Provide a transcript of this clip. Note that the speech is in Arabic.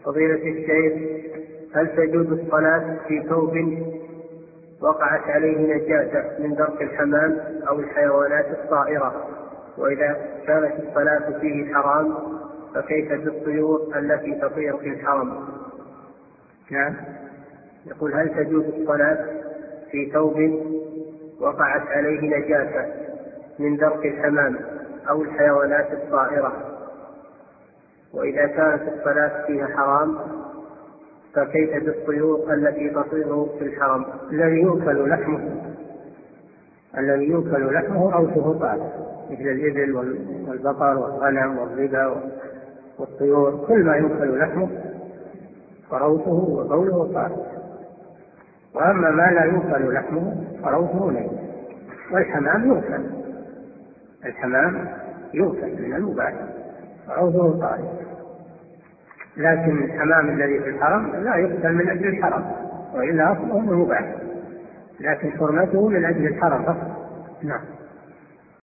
فضيلة الشيخ، هل تجوز الصلاة في ثوب وقعت عليه نجاسة من درك الحمام أو الحيوانات الطائرة؟ وإذا كانت الصلاة فيه حرام فكيف بالطيور التي تطير في الحرم؟ نعم. يقول: هل تجوز الصلاة في ثوب وقعت عليه نجاسة من درك الحمام أو الحيوانات الطائرة؟ وإذا كانت الصلاة فيها حرام فكيف بالطيور التي تطير في الحرم؟ الذي يؤكل لحمه روثه طاهر، مثل الإبل والبقر والغنم والظبا والطيور، كل ما يؤكل لحمه فروثه وبوله طاهر. وأما ما لا يؤكل لحمه فروثه نجس. والحمام يؤكل من المباح فروثه طاهر، لكن الحمام الذي في الحرم لا يقتل من أجل الحرم، وإلا أصله مباح، لكن حرمته من أجل الحرم فقط. نعم.